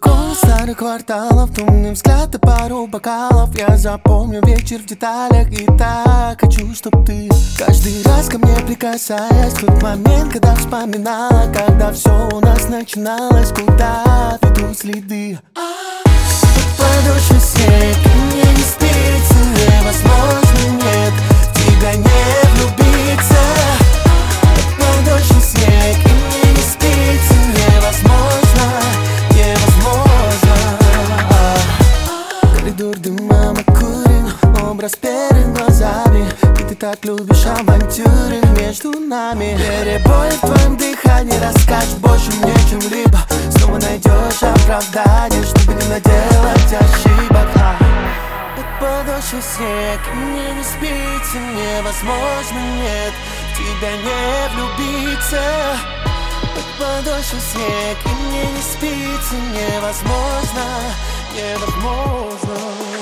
Голос старых кварталов, томный взгляд и пару бокалов. Я запомню вечер в деталях и так хочу, чтоб ты каждый раз ко мне прикасаясь. Тот момент, когда вспоминала, когда все у нас начиналось, куда ведут следы. Подошвы снег, и мне не спится, невозможно, нет, в тебя не влюбиться. Подошвы снег, и мне не спится, невозможно, невозможно. Коридор дыма макурин, образ перед глазами, и ты так любишь авантюры между нами. Перебои в твоем дыхании расскажут больше мне чем-либо. Снова найдешь оправдание, чтобы не наделать ошибок. Под подошвой снег, и мне не спится, невозможно, нет, в тебя не влюбиться. Под подошвой снег, и мне не спится, невозможно, невозможно.